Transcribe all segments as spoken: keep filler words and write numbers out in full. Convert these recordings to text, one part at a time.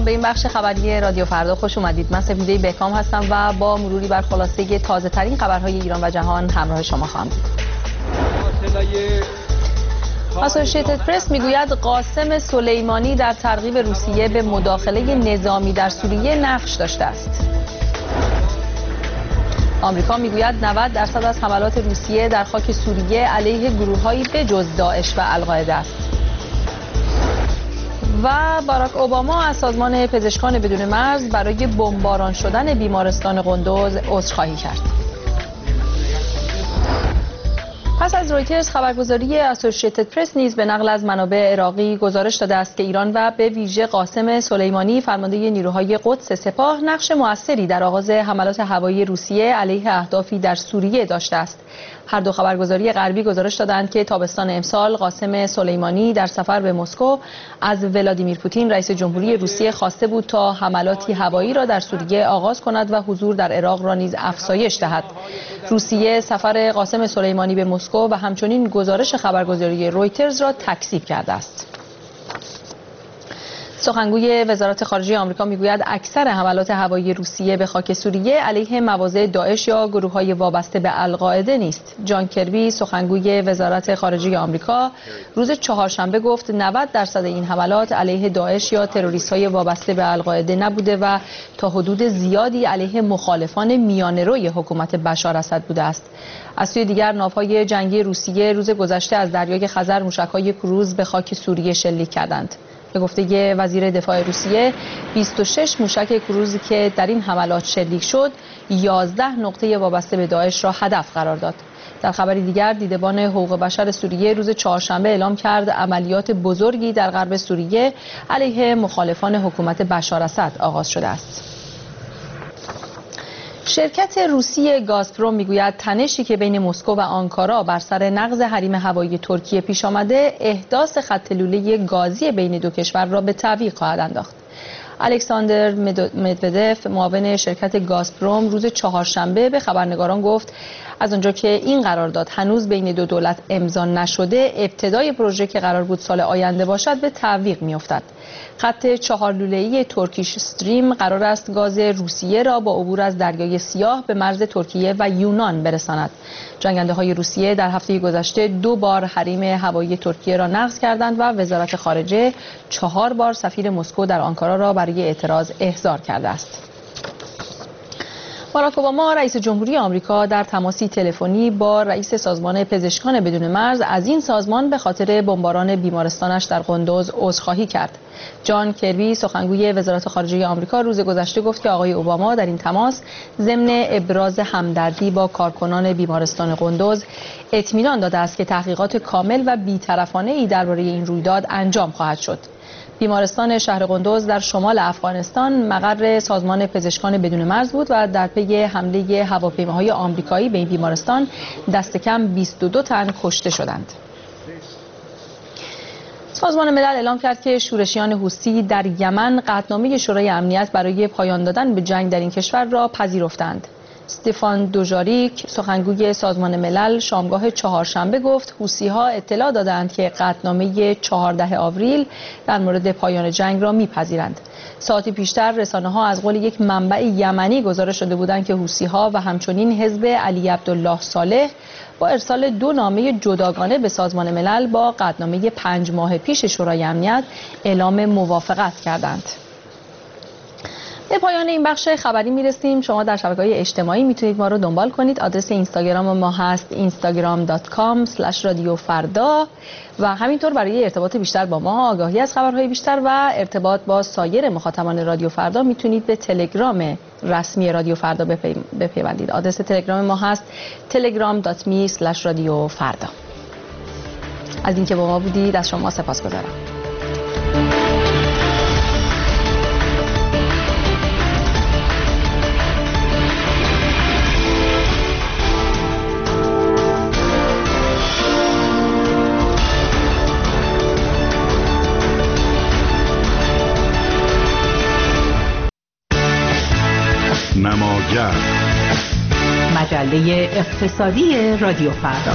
به این بخش خبری رادیو فردا خوش اومدید. من سپیده بهکام هستم و با مروری بر خلاصه تازه ترین خبرهای ایران و جهان همراه شما خواهم بود. اسوسییتد پرس میگوید قاسم سلیمانی در ترغیب روسیه به مداخله نظامی در سوریه نقش داشته است. آمریکا میگوید نود درصد از حملات روسیه در خاک سوریه علیه گروه‌هایی بجز داعش و القاعده است. و باراک اوباما از سازمان پزشکان بدون مرز برای بمباران شدن بیمارستان قندوز عذرخواهی کرد. پس از رویترز خبرگزاری اسوسییتد پرس نیز به نقل از منابع عراقی گزارش داده است که ایران و به ویژه قاسم سلیمانی فرمانده نیروهای قدس سپاه نقش موثری در آغاز حملات هوایی روسیه علیه اهدافی در سوریه داشته است. هر دو خبرگزاری غربی گزارش دادند که تابستان امسال قاسم سلیمانی در سفر به مسکو از ولادیمیر پوتین رئیس جمهوری روسیه خواسته بود تا حملاتی هوایی را در سوریه آغاز کند و حضور در عراق را نیز افزایش دهد. روسیه سفر قاسم سلیمانی به مسکو و همچنین گزارش خبرگزاری رویترز را تکذیب کرده است. سخنگوی وزارت خارجه آمریکا میگوید اکثر حملات هوایی روسیه به خاک سوریه علیه مواضع داعش یا گروه‌های وابسته به القاعده نیست. جان کربی سخنگوی وزارت خارجه آمریکا روز چهارشنبه گفت نود درصد این حملات علیه داعش یا تروریست‌های وابسته به القاعده نبوده و تا حدود زیادی علیه مخالفان میانه‌روی حکومت بشار اسد بوده است. از سوی دیگر ناوهای جنگی روسیه روز گذشته از دریای خزر موشک‌های کروز به خاک سوریه شلیک کردند. به گفته وزیر دفاع روسیه بیست و شش موشک کروزی که در این حملات شلیک شد یازده نقطه وابسته به داعش را هدف قرار داد. در خبری دیگر دیدبان حقوق بشر سوریه روز چهارشنبه اعلام کرد عملیات بزرگی در غرب سوریه علیه مخالفان حکومت بشار اسد آغاز شده است. شرکت روسی گازپروم میگوید تنشی که بین مسکو و آنکارا بر سر نقض حریم هوایی ترکیه پیش آمده احداث خط لوله گازی بین دو کشور را به تعویق خواهد انداخت. الکساندر مدودف معاون شرکت گازپروم روز چهارشنبه به خبرنگاران گفت از آنجا که این قرارداد هنوز بین دو دولت امضا نشده ابتدای پروژه که قرار بود سال آینده باشد به تعویق میافتد. خط چهار لوله‌ای ترکیش استریم قرار است گاز روسیه را با عبور از دریای سیاه به مرز ترکیه و یونان برساند. جنگنده‌های روسیه در هفته گذشته دو بار حریم هوایی ترکیه را نقض کردند و وزارت خارجه چهار بار سفیر مسکو در آنکارا را برای اعتراض احضار کرده است. باراک اوباما رئیس جمهوری آمریکا در تماسی تلفنی با رئیس سازمان پزشکان بدون مرز از این سازمان به خاطر بمباران بیمارستانش در قندوز عذرخواهی کرد. جان کربی سخنگوی وزارت خارجه آمریکا روز گذشته گفت که آقای اوباما در این تماس ضمن ابراز همدردی با کارکنان بیمارستان قندوز اطمینان داده است که تحقیقات کامل و بی‌طرفانه‌ای درباره این رویداد انجام خواهد شد. بیمارستان شهر قندوز در شمال افغانستان مقر سازمان پزشکان بدون مرز بود و در پی حمله هواپیماهای آمریکایی به این بیمارستان دست کم بیست و دو تن کشته شدند. سازمان ملل اعلام کرد که شورشیان حوثی در یمن قطعنامه شورای امنیت برای پایان دادن به جنگ در این کشور را پذیرفتند. استفان دوژاریک سخنگوی سازمان ملل شامگاه چهارشنبه گفت حوثی‌ها اطلاع دادند که قطعنامه چهاردهم آوریل در مورد پایان جنگ را می‌پذیرند. ساعتی پیشتر رسانه‌ها از قول یک منبع یمنی گزارش داده بودند که حوثی‌ها و همچنین حزب علی عبدالله صالح با ارسال دو نامه جداگانه به سازمان ملل با قطعنامه پنج ماه پیش شورای امنیت اعلام موافقت کردند. به پایان این بخش خبری میرسیم. شما در شبکه‌های اجتماعی میتونید ما رو دنبال کنید. آدرس اینستاگرام ما هست اینستاگرام دات کام اسلش رادیو فردا و همینطور برای ارتباط بیشتر با ما، آگاهی از خبرهای بیشتر و ارتباط با سایر مخاطبان رادیو فردا میتونید به تلگرام رسمی رادیو فردا بپیوندید. آدرس تلگرام ما هست تلگرام دات می اسلش رادیو فردا. از اینکه با ما بودید از شما سپاسگزارم. نماگر مجله اقتصادی رادیو فردا.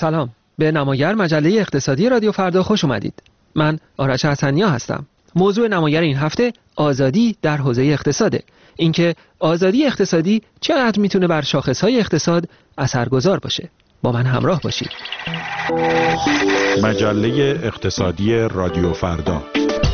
سلام، به نماگر مجله اقتصادی رادیو فردا خوش اومدید. من آرش حسنیا هستم. موضوع نماگر این هفته آزادی در حوزه اقتصاده. اینکه آزادی اقتصادی چقدر میتونه بر شاخصهای اقتصاد اثرگذار باشه. با من همراه باشید. مجله اقتصادی رادیو فردا.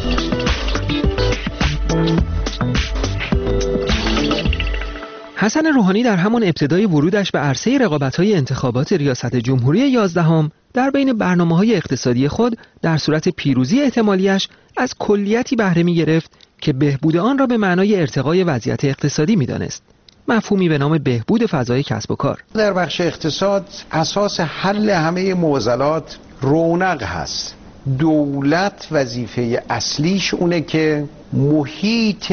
حسن روحانی در همان ابتدای ورودش به عرصه رقابت‌های انتخابات ریاست جمهوری یازدهم در بین برنامه‌های اقتصادی خود در صورت پیروزی احتمالیش از کلیتی بهره می‌گرفت که بهبود آن را به معنای ارتقای وضعیت اقتصادی می‌دانست. مفهومی به نام بهبود فضای کسب و کار. در بخش اقتصاد اساس حل همه معضلات رونق هست. دولت وظیفه اصلیش اونه که محیط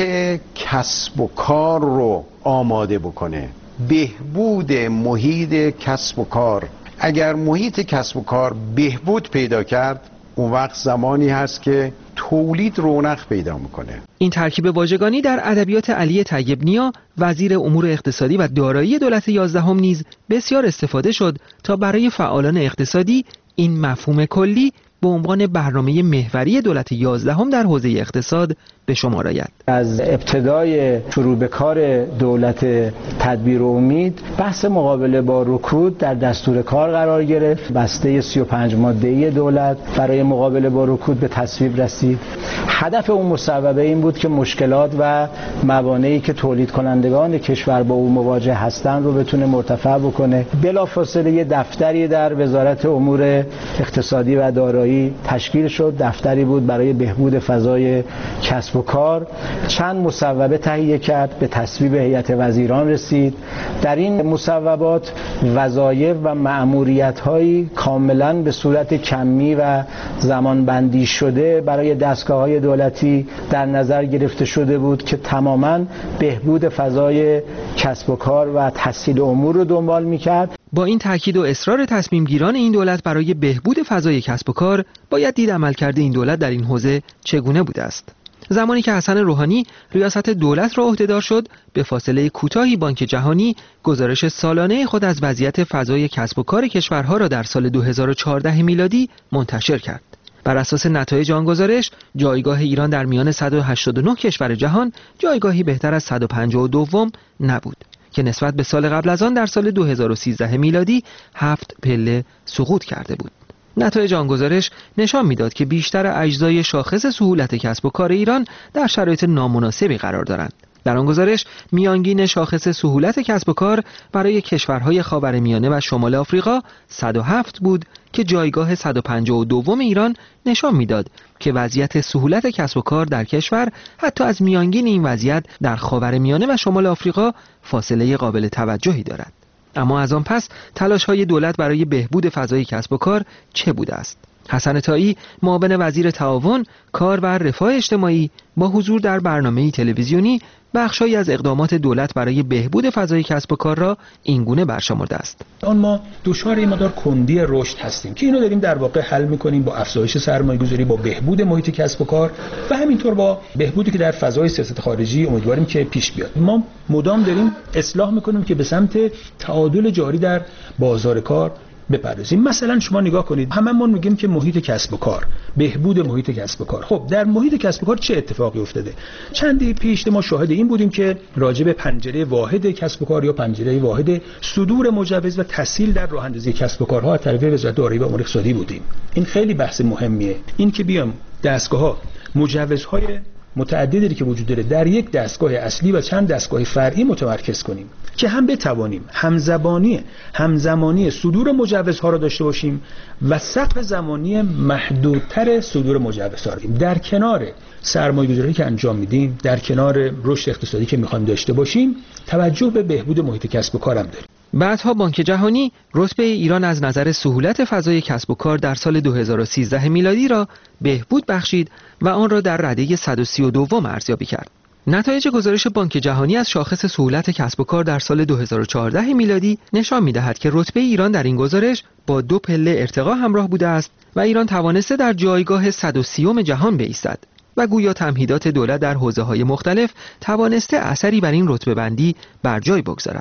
کسب و کار رو آماده بکنه. بهبود محیط کسب و کار، اگر محیط کسب و کار بهبود پیدا کرد، اون وقت زمانی هست که تولید رونق پیدا میکنه. این ترکیب واژگانی در ادبیات علی طیب نیا وزیر امور اقتصادی و دارایی دولت یازدهم نیز بسیار استفاده شد تا برای فعالان اقتصادی این مفهوم کلی به عنوان برنامه محوری دولت یازدهم در حوزه اقتصاد به شمار آید. از ابتدای شروع به کار دولت تدبیر و امید بحث مقابله با رکود در دستور کار قرار گرفت. بسته سی و پنج ماده‌ای دولت برای مقابله با رکود به تصویب رسید. هدف اون مصوبه این بود که مشکلات و موانعی که تولید کنندگان کشور با او مواجه هستند رو بتونه مرتفع بکنه. بلافاصله یه دفتری در وزارت امور اقتصادی و دارایی تشکیل شد. دفتری بود برای بهبود فضای کسب و کار. چند مصوبه تهیه کرد، به تصویب هیئت وزیران رسید. در این مصوبات وظایف و مأموریت‌هایی کاملاً به صورت کمی و زمانبندی شده برای دستگاه‌های دولتی در نظر گرفته شده بود که تماماً بهبود فضای کسب و کار و تسهیل امور رو دنبال می‌کرد. با این تاکید و اصرار تصمیم گیران این دولت برای بهبود فضای کسب و کار، باید دید عملکرد این دولت در این حوزه چگونه بوده است. زمانی که حسن روحانی ریاست دولت را عهدهدار شد، به فاصله کوتاهی بانک جهانی گزارش سالانه خود از وضعیت فضای کسب و کار کشورها را در سال دو هزار و چهارده میلادی منتشر کرد. بر اساس نتایج آن گزارش، جایگاه ایران در میان صد و هشتاد و نه کشور جهان جایگاهی بهتر از صد و پنجاه و دو نبود که نسبت به سال قبل از آن در سال دو هزار و سیزده میلادی هفت پله سقوط کرده بود. نتایج آن گزارش نشان میداد که بیشتر اجزای شاخص سهولت کسب و کار ایران در شرایط نامناسبی قرار دارند. در آن گزارش میانگین شاخص سهولت کسب و کار برای کشورهای خاورمیانه و شمال آفریقا صد و هفت بود که جایگاه صد و پنجاه و دو ایران نشان میداد که وضعیت سهولت کسب و کار در کشور حتی از میانگین این وضعیت در خاورمیانه و شمال آفریقا فاصله قابل توجهی دارد. اما از آن پس تلاش‌های دولت برای بهبود فضای کسب و کار چه بوده است؟ حسن طایی، معاون وزیر تعاون، کار و رفاه اجتماعی، با حضور در برنامه تلویزیونی بخشی از اقدامات دولت برای بهبود فضای کسب و کار را اینگونه برشمرده است. آن ما دچار این مقدار کندی رشد هستیم که اینو داریم در واقع حل می‌کنیم با افزایش سرمایه‌گذاری، با بهبود محیط کسب و کار و همینطور با بهبودی که در فضای سیاست خارجی امیدواریم که پیش بیاد. ما مدام داریم اصلاح می‌کنیم که به سمت تعادل جاری در بازار کار بپردازیم. مثلا شما نگاه کنید، هممون میگیم که محیط کسب و کار، بهبود محیط کسب و کار. خب در محیط کسب و کار چه اتفاقی افتاده؟ چندی پیش ما شاهد این بودیم که راجع به پنجره واحد کسب و کار یا پنجره واحد صدور مجوز و تسهیل در راه اندازی کسب و کارها از طرف وزارت دارایی و امور اقتصادی بودیم. این خیلی بحث مهمیه. این که بیام دستگاه‌ها مجوزهای متعددی که وجود داره در یک دستگاه اصلی و چند دستگاه فرعی متمرکز کنیم که هم بتوانیم همزبانی همزمانی صدور مجوزها را داشته باشیم و سقف زمانی محدودتر صدور مجوزها را در کنار سرمایه‌گذاری که انجام میدیم، در کنار رشد اقتصادی که می‌خوایم داشته باشیم، توجه به بهبود محیط کسب و کار هم داریم. بعدها بانک جهانی رتبه ایران از نظر سهولت فضای کسب و کار در سال دو هزار و سیزده میلادی را بهبود بخشید و آن را در رده صد و سی و دو ارزیابی کرد. نتایج گزارش بانک جهانی از شاخص سهولت کسب و کار در سال دو هزار و چهارده میلادی نشان می‌دهد که رتبه ایران در این گزارش با دو پله ارتقا همراه بوده است و ایران توانسته در جایگاه صد و سی جهان بایستد و گویا تمهیدات دولت در حوزه‌های مختلف توانسته اثری بر این رتبه بندی بر جای بگذارد.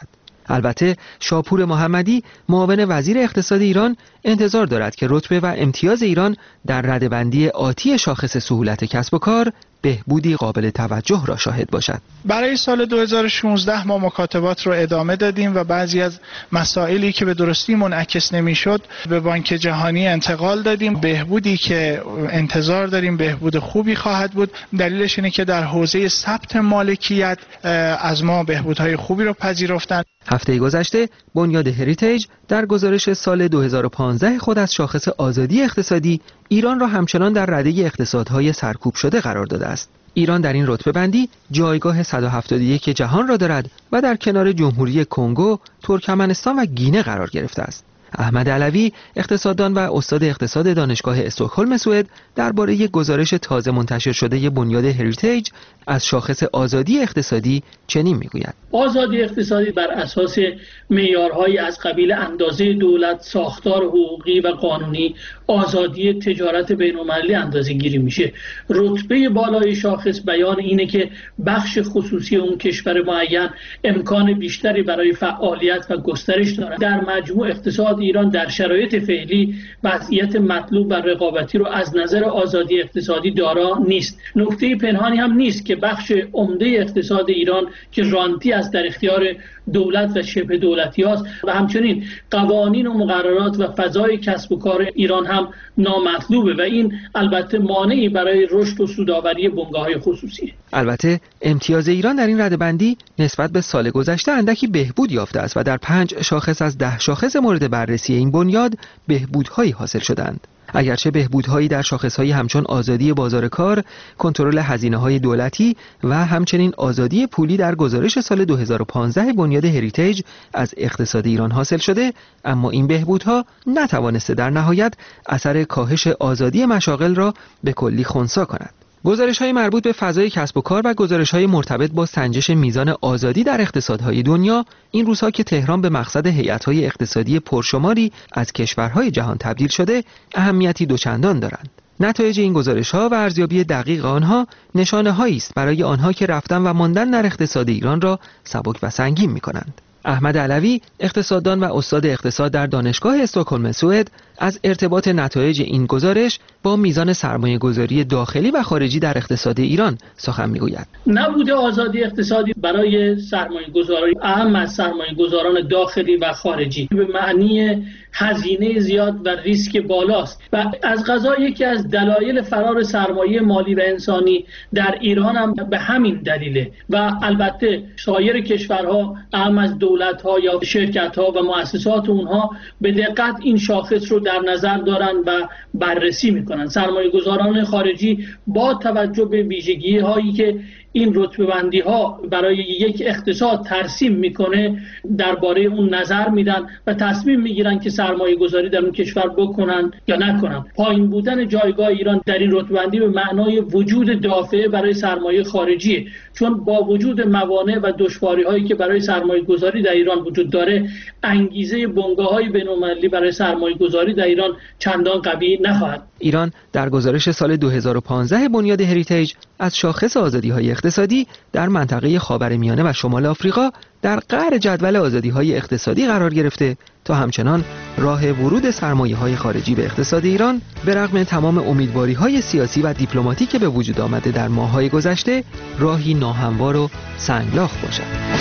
البته شاپور محمدی معاون وزیر اقتصاد ایران انتظار دارد که رتبه و امتیاز ایران در رده‌بندی آتی شاخص سهولت کسب و کار بهبودی قابل توجه را شاهد باشد. برای سال دو هزار و شانزده ما مکاتبات رو ادامه دادیم و بعضی از مسائلی که به درستی منعکس نمیشد به بانک جهانی انتقال دادیم. بهبودی که انتظار داریم بهبود خوبی خواهد بود. دلیلش اینه که در حوزه ثبت مالکیت از ما بهبودهای خوبی رو پذیرفتن. هفته گذشته بنیاد هریتیج در گزارش سال دو هزار و پانزده خود از شاخص آزادی اقتصادی ایران را همچنان در رده اقتصادهای سرکوب شده قرار داده است. ایران در این رتبه بندی جایگاه صد و هفتاد و یک جهان را دارد و در کنار جمهوری کنگو، ترکمنستان و گینه قرار گرفته است. احمد علوی، اقتصاددان و استاد اقتصاد دانشگاه استکهلم سوئد، درباره یک گزارش تازه منتشر شده بنیاد هریتیج از شاخص آزادی اقتصادی چنین میگوید: آزادی اقتصادی بر اساس معیارهایی از قبیل اندازه دولت، ساختار حقوقی و قانونی، آزادی تجارت بین‌المللی اندازه‌گیری میشه. رتبه بالای شاخص بیان اینه که بخش خصوصی اون کشور معین امکان بیشتری برای فعالیت و گسترش داره. در مجموع اقتصاد ایران در شرایط فعلی وضعیت مطلوب و رقابتی رو از نظر آزادی اقتصادی دارا نیست. نکته پنهانی هم نیست که بخش عمده اقتصاد ایران که رانتی از در اختیار دولت و شبه دولتی هاست و همچنین قوانین و مقررات و فضای کسب و کار ایران هم نامطلوبه و این البته مانعی برای رشد و سودآوری بنگاه‌های خصوصی. البته امتیاز ایران در این رده‌بندی نسبت به سال گذشته اندکی بهبود یافته است و در پنج شاخص از ده شاخص مورد بررسی این بنیاد بهبودهایی حاصل شدند. اگرچه بهبودهایی در شاخص‌های همچون آزادی بازار کار، کنترل هزینه‌های دولتی و همچنین آزادی پولی در گزارش سال دو هزار و پانزده بنیاد هریتیج از اقتصاد ایران حاصل شده، اما این بهبودها نتوانسته در نهایت اثر کاهش آزادی مشاغل را به کلی خنثی کند. گزارش‌های مربوط به فضای کسب و کار و گزارش‌های مرتبط با سنجش میزان آزادی در اقتصادهای دنیا این روزها که تهران به مقصد هیئت‌های اقتصادی پرشماری از کشورهای جهان تبدیل شده، اهمیتی دوچندان دارند. نتایج این گزارش‌ها و ارزیابی دقیق آنها نشانه‌هایی است برای آنها که رفتن و ماندن در اقتصاد ایران را سبک و سنگین می‌کنند. احمد علوی، اقتصاددان و استاد اقتصاد در دانشگاه استکهلم سوئد، از ارتباط نتایج این گزارش با میزان سرمایه‌گذاری داخلی و خارجی در اقتصاد ایران سخن می‌گوید. نبود آزادی اقتصادی برای سرمایه‌گذاران، اهم از سرمایه‌گذاران داخلی و خارجی، به معنی هزینه زیاد و ریسک بالاست و از قضا یکی از دلایل فرار سرمایه مالی و انسانی در ایران هم به همین دلیله و البته سایر کشورها، اهم از دولت‌ها یا شرکت‌ها و مؤسسات اونها به دقت این شاخص رو در نظر دارن و بررسی میکنن. سرمایه‌گذاران خارجی با توجه به ویژگی هایی که این رتبه بندی ها برای یک اقتصاد ترسیم میکنه درباره اون نظر میدن و تصمیم میگیرن که سرمایه گذاری در اون کشور بکنن یا نکنن. پایین بودن جایگاه ایران در این رتبه بندی به معنای وجود دافعه برای سرمایه خارجی، چون با وجود موانع و دشواری هایی که برای سرمایه گذاری در ایران وجود داره، انگیزه بنگاه های بین‌المللی برای سرمایه گذاری در ایران چندان قوی نخواهد. ایران در گزارش سال دو هزار و پانزده بنیاد هریتیج از شاخص آزادی‌های اقتصادی در منطقه خاورمیانه و شمال آفریقا در قعر جدول آزادی‌های اقتصادی قرار گرفته تا همچنان راه ورود سرمایه‌های خارجی به اقتصاد ایران به رغم تمام امیدواری‌های سیاسی و دیپلماتیک که به وجود آمده در ماه‌های گذشته راهی ناهموار و سنگلاخ باشد.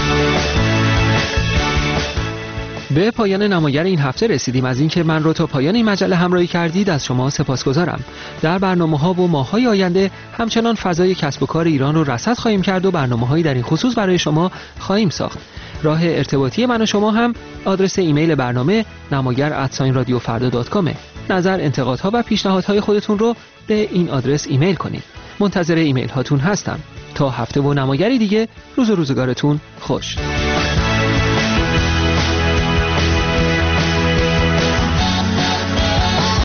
به پایان نماگر این هفته رسیدیم. از اینکه من رو تا پایان این مجله همراهی کردید از شما سپاسگزارم. در برنامه‌ها و ماه‌های آینده همچنان فضای کسب و کار ایران رو رصد خواهیم کرد و برنامه‌هایی در این خصوص برای شما خواهیم ساخت. راه ارتباطی من و شما هم آدرس ایمیل برنامه نماگر ات رادیو فردا دات کام. نظر، انتقادها و پیشنهادهای خودتون رو به این آدرس ایمیل کنید. منتظر ایمیل هاتون هستم. تا هفته و نماگری دیگه، روز و روزگارتون خوش.